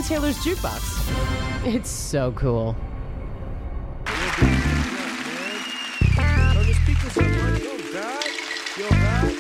Taylor's Jukebox. It's so cool. Turn the speakers up, man. Yo, God. Yo, God.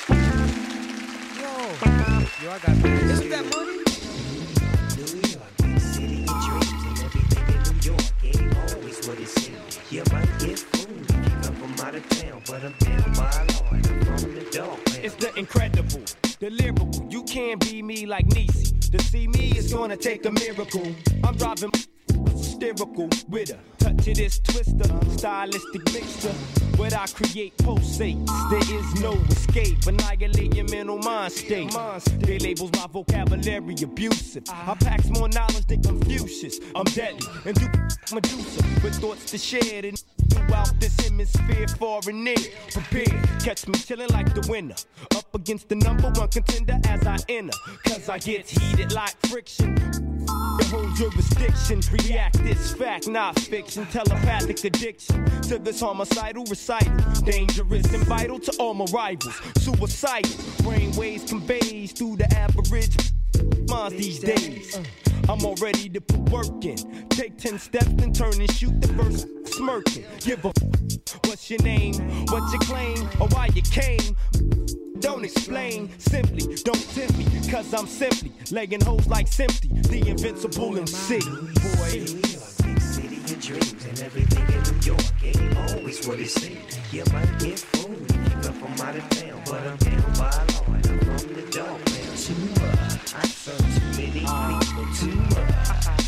Yo, I got this. Isn't that money? New York, big city of dreams, and everything in New York ain't always what it seems. You might get fooled if you come from out of town, but I'm down by law and I'm from the dog, man. It's the incredible, the lyrical. You can't be me like Niecy. To see me is gonna take a miracle. I'm driving hysterical with a touch of this twister, stylistic mixture. What I create pulsates, there is no escape. Annihilate your mental mind state. They labels my vocabulary abusive. I packs more knowledge than Confucius. I'm deadly and do Medusa with thoughts to share and throughout this hemisphere, far and near. Prepared, catch me chilling like the winner, up against the #1 contender as I enter. Cause I get heated like friction. The whole jurisdiction react this fact, not fiction. Telepathic addiction to this homicidal recital, dangerous and vital to all my rivals. Suicidal brainwaves conveys through the average minds these days. I'm all ready to put work in. Take 10 steps and turn and shoot the first smirking. Give a what's your name, what you claim, or why you came. Don't explain, simply don't tempt me, cause I'm simply legging hoes like Simply, the invincible MC. Boy, New York, big city of dreams, and everything in New York ain't always what it seems. You might get fooled if you come from out of town, but I'm down by law and I'm from the dog, man. Too much, I serve too many people, too much.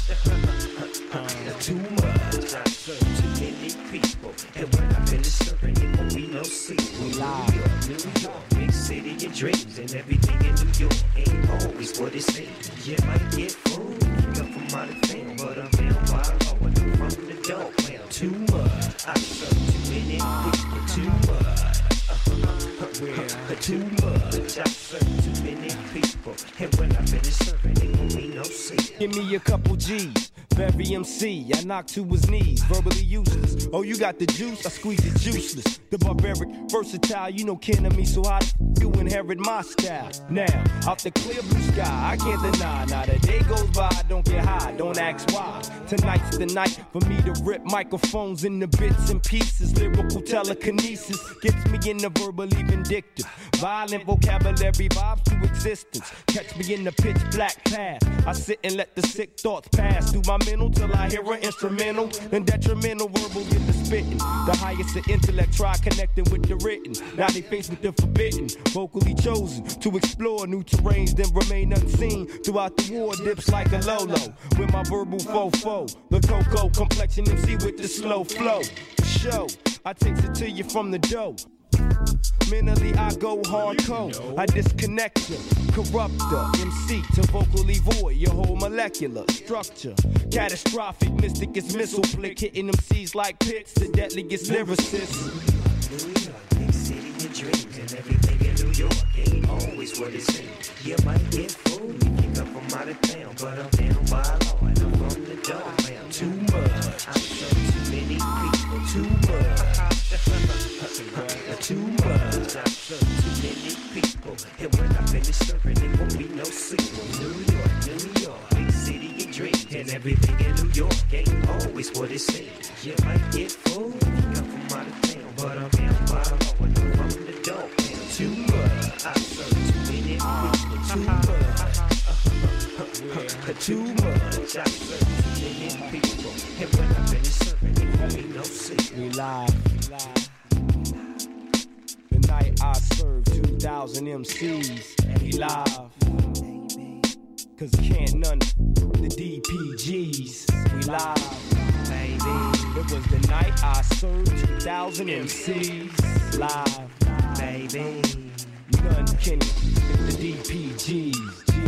Too much, I serve too many people, and when I finish serving, it won't be no sequel. New York, big city of dreams, and everything in New York ain't always what it seems. You might get fooled if you come from out of town, but I'm down by law and I'm from the dog, man. Too much, I serve too many people, too much. Too much, I serve too many people, and when I finish serving, it won't be no sequel. give me a couple G's. Very MC, I knock to his knees, verbally useless. Oh, you got the juice, I squeeze it juiceless. The barbaric, versatile, you know kin of me, so how the you inherit my style? Now, out the clear blue sky, I can't deny. Now the day goes by, don't get high, don't ask why. Tonight's the night for me to rip microphones into bits and pieces. Lyrical telekinesis gets me in the verbally vindictive. Violent vocabulary vibes to existence. Catch me in the pitch black path. I sit and let the sick thoughts pass through my mental till I hear an instrumental. Then detrimental verbal get the spitting. The highest of intellect try connecting with the written. Now they faced with the forbidden. Vocally chosen to explore new terrains, then remain unseen. Throughout the war dips like a Lolo. With my verbal fofo. The cocoa complexion MC with the slow flow. Show, I takes it to you from the dough. Mentally I go hardcore, I disconnect you, corrupt the MC to vocally void your whole molecular structure. Catastrophic, mystic is missile flick, hitting MCs like pits, the deadliest lyricists. New York, big city of dreams, and everything in New York ain't always what it seems. You might get fooled if you come from out of town, but I'm down by law and I'm from the dog, man. Too much, I serve too many people, too much. Too much, I serve too many people, and when I finish serving, it won't be no sequel. New York, big city of dreams, and everything in New York ain't always what it seems. You might get fooled if you come from out of town, but I'm down by law and I'm from the dog, man. Too much, I serve too many people, too much. Too much, I serve too many people, and when I finish serving, it won't be no sequel. We live. The night I served 2,000 MCs, we live. Cause can't none the DPGs, we live. Baby, it was the night I served 2,000 MCs, live. Baby, none can the DPGs.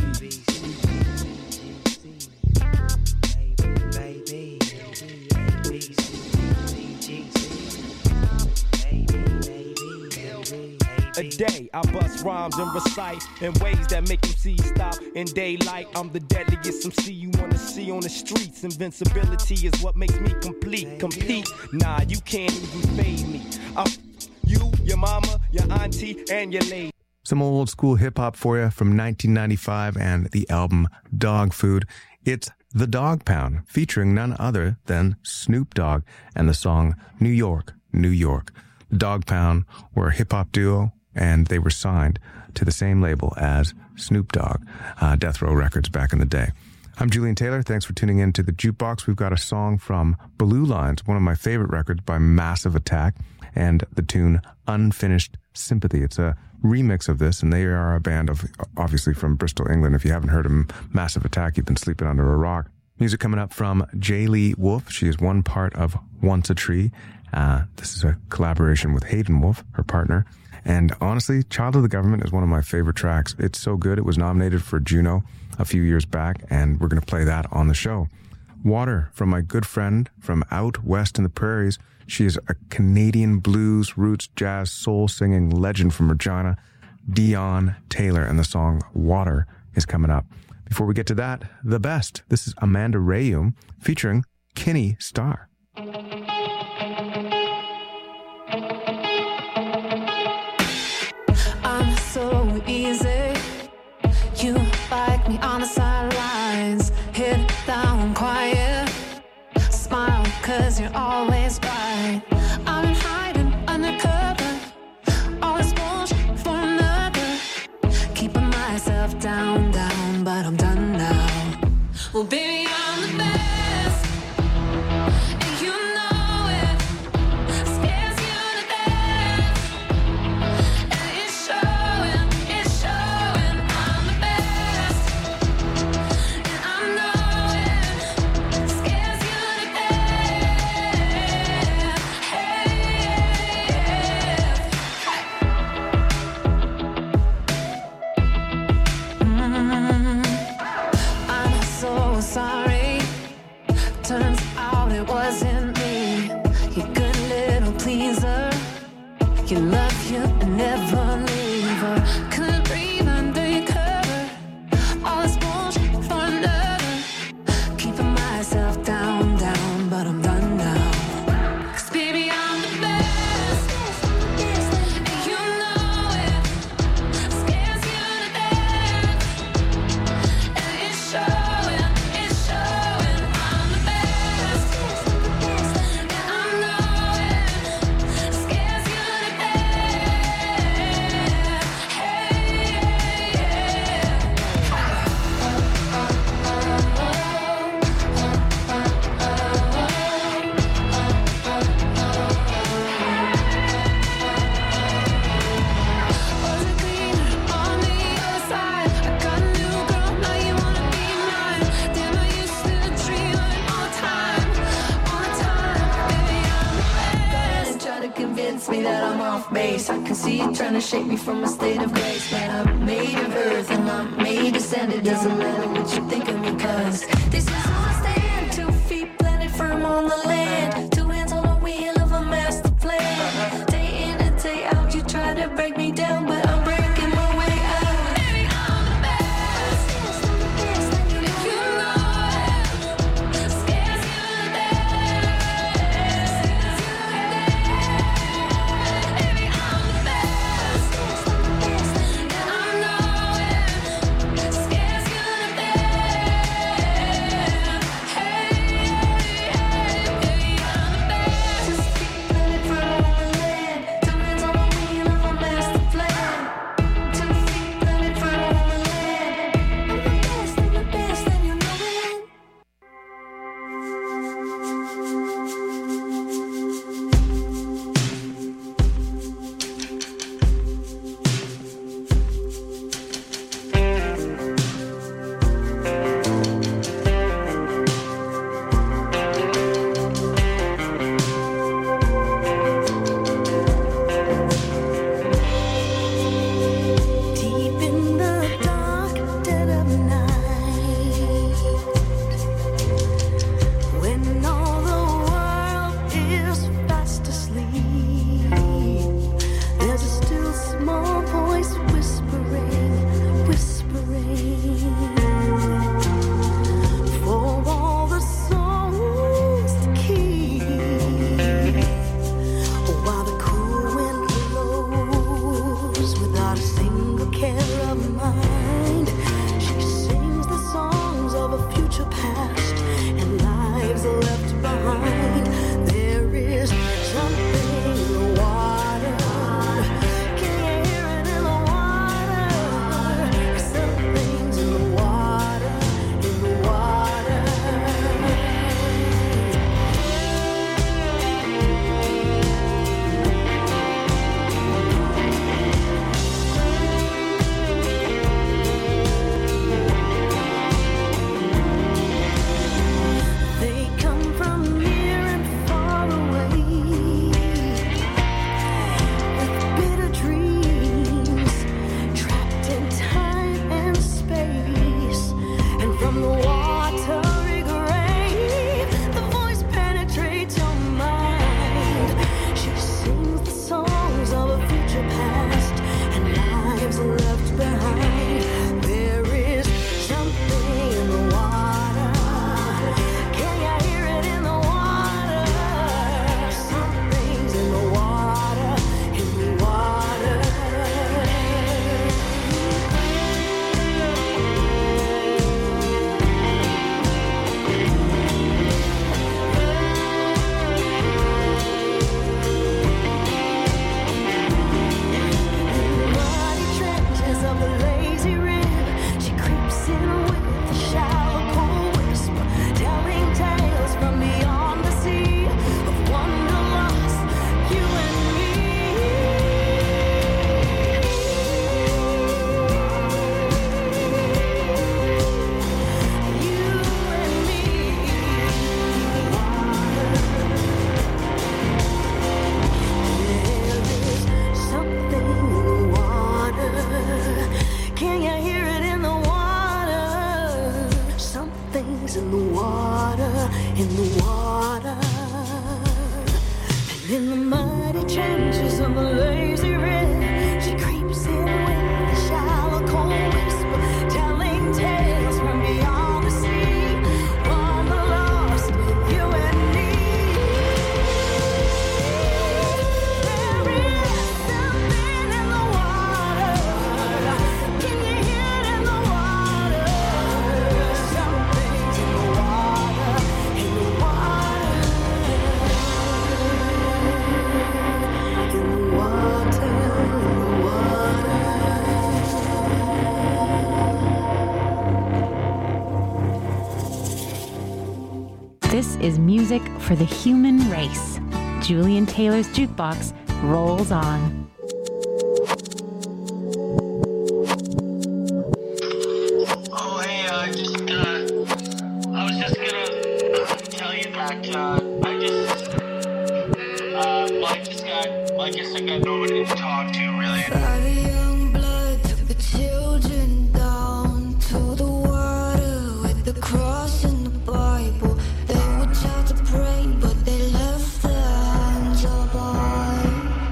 A day, I bust rhymes and recite in ways that make MCs stop in daylight. I'm the deadliest MC you wanna see on the streets. Invincibility is what makes me complete. Nah, you can't even fade me. I'm you, your mama, your auntie, and your lady. Some old school hip hop for you from 1995 and the album Dog Food. It's The Dog Pound, featuring none other than Snoop Dogg and the song New York, New York. The Dog Pound were a hip-hop duo, and they were signed to the same label as Snoop Dogg, Death Row Records back in the day. I'm Julian Taylor. Thanks for tuning in to The Jukebox. We've got a song from Blue Lines, one of my favorite records by Massive Attack, and the tune Unfinished Sympathy. It's a remix of this, and they are a band of, obviously, from Bristol, England. If you haven't heard of Massive Attack, you've been sleeping under a rock. Music coming up from Jay Lee Wolf. She is one part of Once a Tree. This is a collaboration with Hayden Wolf, her partner. And honestly, Child of the Government is one of my favorite tracks. It's so good. It was nominated for Juno a few years back, and we're going to play that on the show. Water from my good friend from out west in the prairies. She is a Canadian blues, roots, jazz, soul singing legend from Regina, Dion Taylor, and the song Water is coming up. Before we get to that, the best. This is Amanda Rayum featuring Kinney Starr. I'm so easy. You like me on the sidelines. Hit down quiet. Smile, 'cause you're always right. I'm hiding undercover. Always bullshit for another. Keeping myself down, but I'm done now. Well, baby, I'm the best. And you know it. Scares you to death. And it's showing. I'm the best. And I know it. Scares you to death. I'm so sorry. Turns out it wasn't me. You good little pleaser. You love you and never leave her. Couldn't breathe under your cover. All this bullshit for another. Keeping myself down, but I'm done now. 'Cause baby, I'm the best. And you know it. Scares you to death. And it's showing. I'm the best. And I know it. Scares you to wasn't cleaner on the other side. I got a new girl, now you wanna be mine. Damn, I used to dream of it all the time. Baby, I'm the best. And try to convince me that I'm off base. I can see you trying to shake me from a state of grace. But I'm made of earth and I'm made of sand. It doesn't matter what you think of me, 'cause this is how I stand. 2 feet planted firm on the land. 2 hands on the wheel of a master plan. Day in and day out you try to break me down, but I'm breaking my way out. Baby, I'm the best. And you know it. Scares you to death. Baby, I'm the best. And I know it. Scares you to death. of the lazy river. She creeps in with a shallow cold whisper, telling tales from beyond the sea of wonder lost, you and me. You and me. Something in the water. Can you hear it in the water? Something's in the water, in the water. And in the muddy trenches of the lazy river, she creeps in with a shallow cold whisper, telling tales from beyond the sea. Wonder lost, you and me. There is something in the water. Can you hear it in the water? Something's in the water, in the water. In the water, in the water. This is music for the human race. Julian Taylor's jukebox rolls on. Oh, hey, I was just gonna tell you that, I guess I got nobody to talk to, really. Father Youngblood took the children down to the water with the cross and the Bible. They were taught to pray, but they left their hands up high.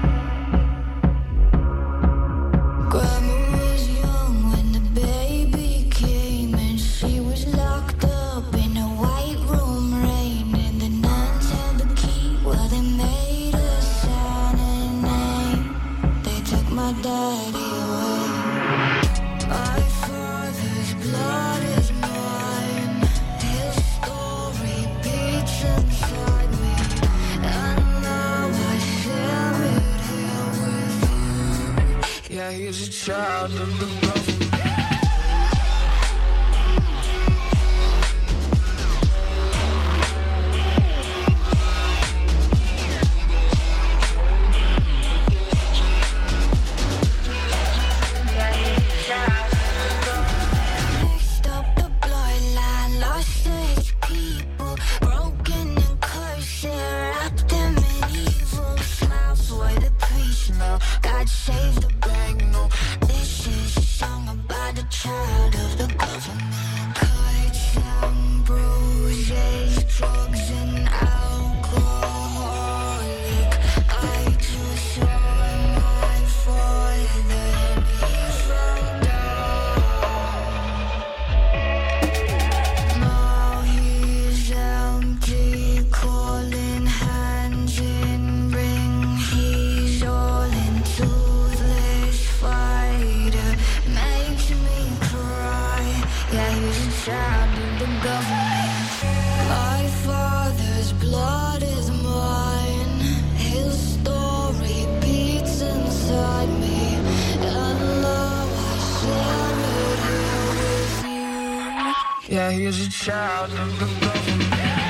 Grandma was young when the baby came, and she was locked up in a white room, rain. And the nuns had the key, well, they made a sign and name. They took my daddy away. My father's blood is mine. His story beats inside me, and now I share it here with you. Yeah, he's a child of the government. Mixed up the bloodline, lost its people, broken and cursed, wrapped them in evil. Smile for the priest, no, God save the bank, no. This is a song about a child of the government. Cuts and bruises, drugs and alcoholic. I just saw my father and he fell down. Now he's empty, calling hands in ring. He's all in toothless fighter, makes me cry. Yeah, he's a child of the government. My father's blood is mine. His story beats inside me, and now I share it here with you. Yeah, he's a child of the government.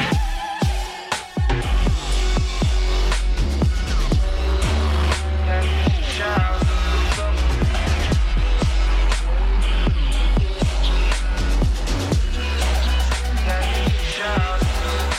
Yeah, he's a child of the government. Yeah, he's a child of the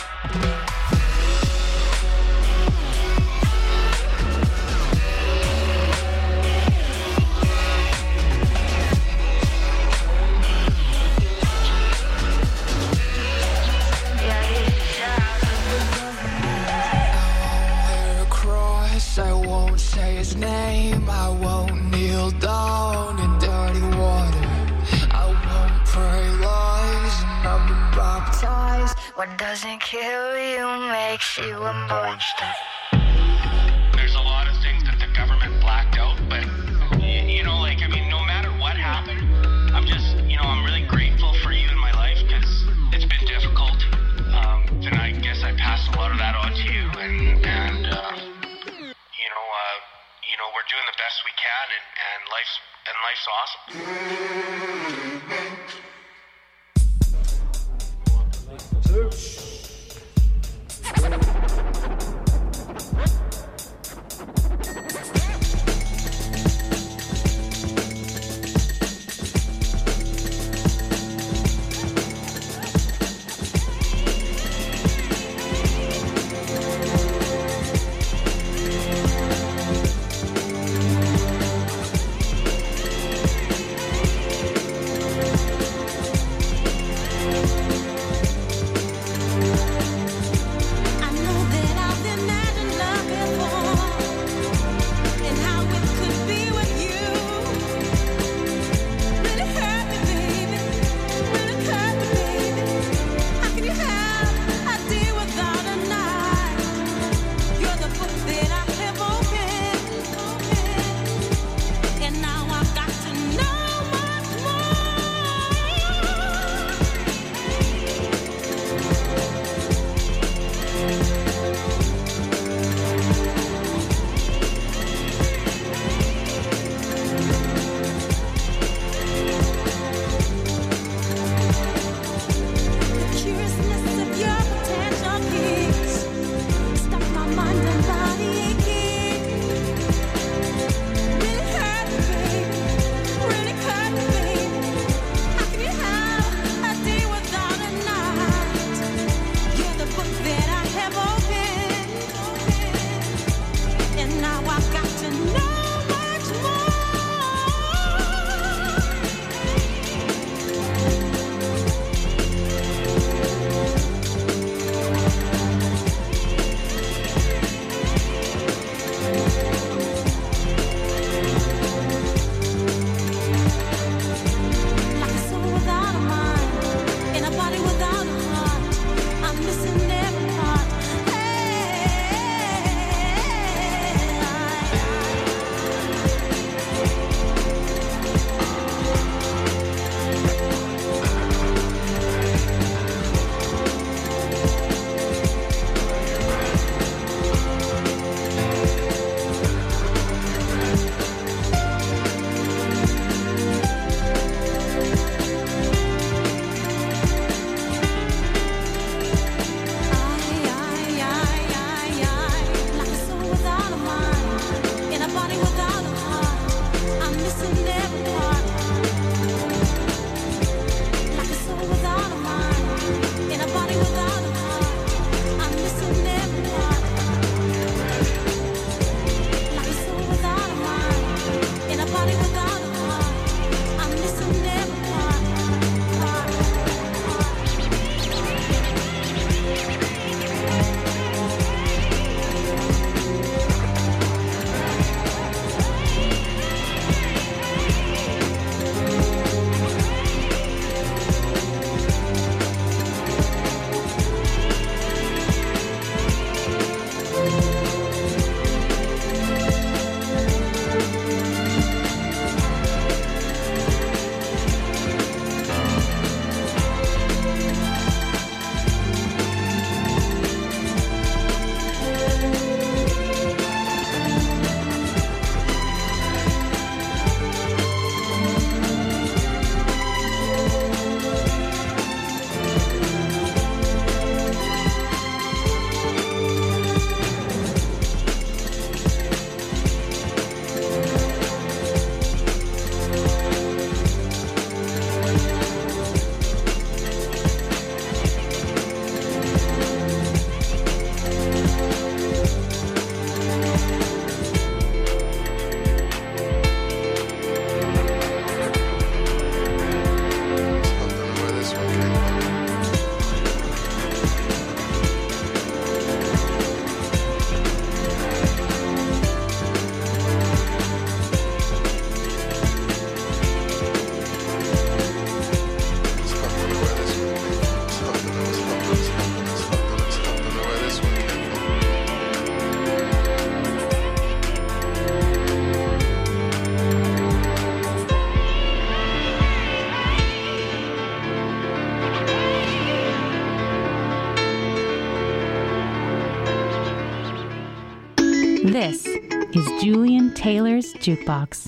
Yeah, he's a child of the government. I won't wear a cross, I won't say his name, I won't kneel down in dirty water, I won't pray lies, and I've been baptized. What doesn't kill you makes you a monster. There's a lot of things that the government blacked out, but, no matter what happened, I'm just, I'm really grateful for you in my life, because it's been difficult, and I guess I passed a lot of that on to you, and we're doing the best we can, and life's awesome. This is Julian Taylor's Jukebox.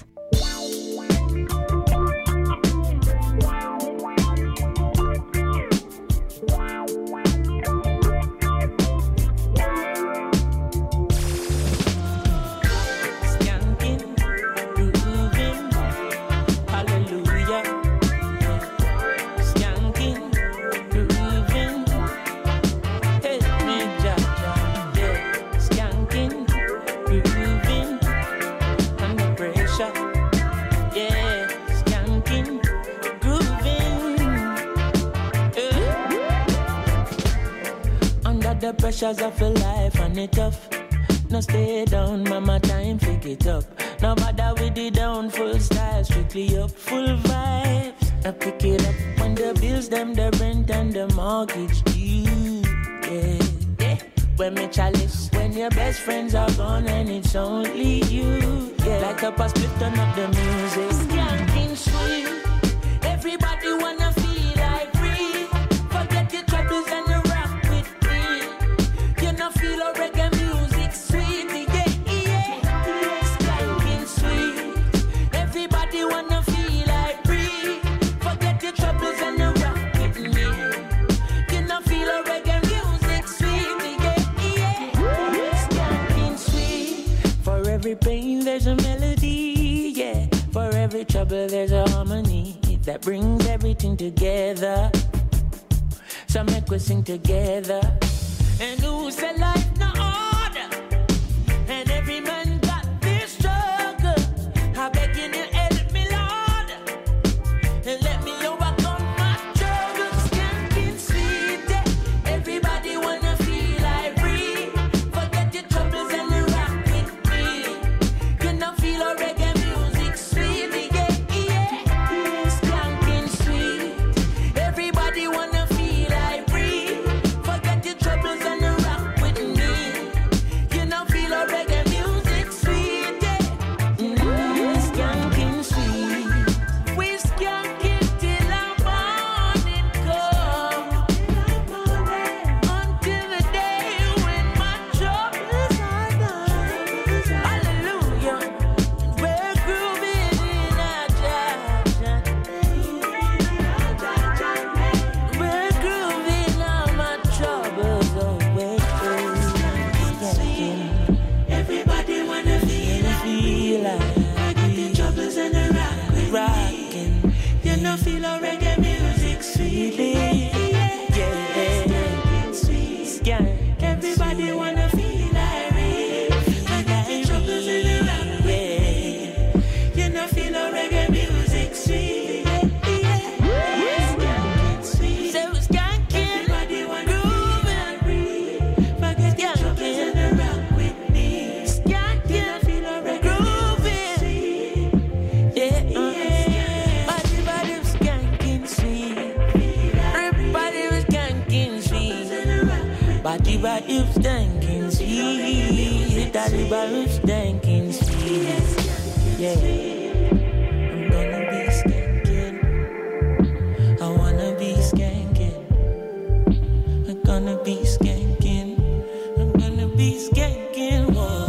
The pressures of a life and it tough. No stay down, mama, time pick it up. No bother with the down, full style, strictly up, full vibes. Now pick it up when the bills, them, the rent and the mortgage due. Yeah, yeah. When me chalice, when your best friends are gone and it's only you. Yeah, like a past split, turn up the music. Skanking sweet. Everybody wanna feel like free. Forget your troubles and the rock with me. You know feel a reggae music sweet, yeah, yeah. Skanking sweet. Everybody wanna feel like free. Forget your troubles and the rock with me. You know feel a reggae music sweet, yeah, yeah. Skanking sweet. For every pain there's a melody, yeah. For every trouble there's a harmony that brings everything together. So make we sing together. And who said life no order? And every man got this struggle. I beg you to help me, Lord, and let me overcome my struggles. Skanking sweet, yeah. Everybody wanna feel like free. Forget your troubles and rock with me. You know feel a reggae music sweet, yeah, yeah. Skanking sweet. Everybody wanna feel like free. Forget your troubles and rock with me. You know feel a reggae music sweet, yeah. Skanking sweet. We skank it till our morning come. Until the day when my troubles are gone. Hallelujah. We're grooving in our jam. We're grooving all my troubles away. Everybody wanna feel like forget the troubles and the rockin'. You know feel a reggae music sweetly. Yeah, skank. Everybody wanna feel like real. Forget the troubles and the yeah. You know feel a reggae music sweet. Skanking sweet. So skanking. Everybody wanna feel like real. Forget the troubles and the rock with me. Skanking. Feel a reggae music sweet. Yeah, everybody was skanking sweet. Everybody was skanking sweet. Body was skanking sweet. Daddy was skanking sweet. Yeah, I'm gonna be skanking. I wanna be skanking. I'm gonna be skanking. I'm gonna be skanking. Whoa.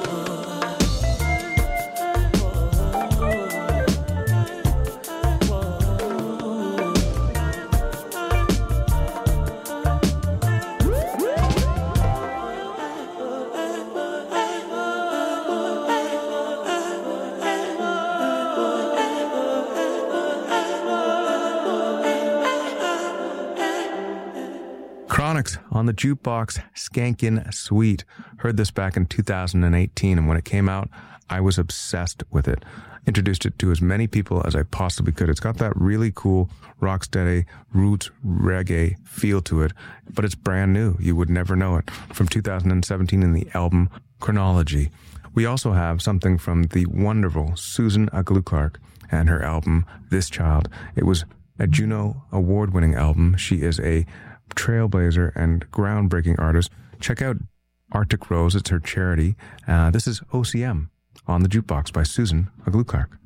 Chronix on the Jukebox, Skankin' Sweet. Heard this back in 2018, and when it came out, I was obsessed with it. Introduced it to as many people as I possibly could. It's got that really cool rocksteady roots reggae feel to it, but it's brand new. You would never know it. From 2017 in the album Chronology. We also have something from the wonderful Susan Aglue-Clark and her album This Child. It was a Juno Award-winning album. She is a trailblazer and groundbreaking artist. Check out Arctic Rose. It's her charity. This is OCM on the Jukebox by Susan Aglue-Clark.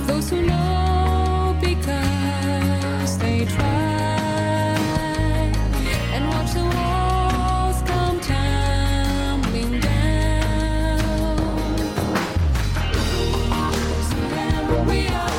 of those who know because they try, and watch the walls come tumbling down. So wherever we are.